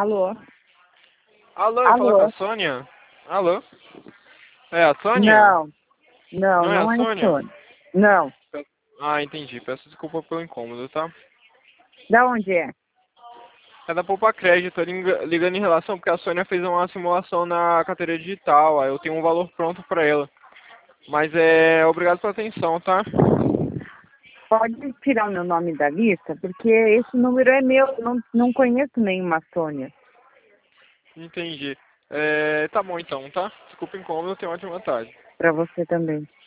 Alô? Alô, eu ia falar com a Alô? Sônia? Alô? É a Sônia? Não, não, Não é a não é Sônia? Sônia. Não. Ah, entendi. Peço desculpa pelo incômodo, tá? Da onde é? É da Poupa Crédito, tô ligando em relação porque a Sônia fez uma simulação na carteira digital, aí eu tenho um valor pronto pra ela. Mas obrigado pela atenção, tá? Pode tirar o meu nome da lista, porque esse número é meu, não conheço nenhuma Sônia. Entendi. Tá bom então, tá? Desculpa o incômodo, tenha uma ótima tarde. Para você também.